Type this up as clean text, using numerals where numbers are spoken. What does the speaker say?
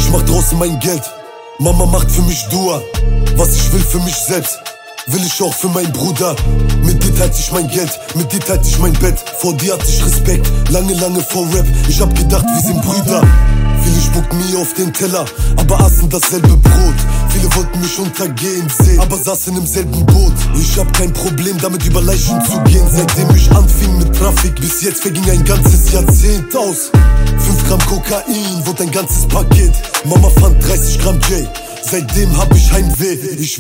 mach draußen mein Geld, Mama macht für mich Dua. Was ich will für mich selbst, will ich auch für meinen Bruder. Mit dir teilt ich mein Geld, mit dir teilt ich mein Bett. Vor dir hatte ich Respekt, lange, lange vor Rap. Ich hab gedacht, wir sind Brüder. Viele spuckten mir auf den Teller, aber aßen dasselbe Brot. Viele wollten mich untergehen sehen, aber saßen im selben Boot. Ich hab kein Problem damit, über Leichen zu gehen. Seitdem ich anfing mit Traffic, bis jetzt verging ein ganzes Jahrzehnt aus. 5 Gramm Kokain, wurde ein ganzes Paket. Mama fand 30 Gramm J, seitdem hab ich Heimweh.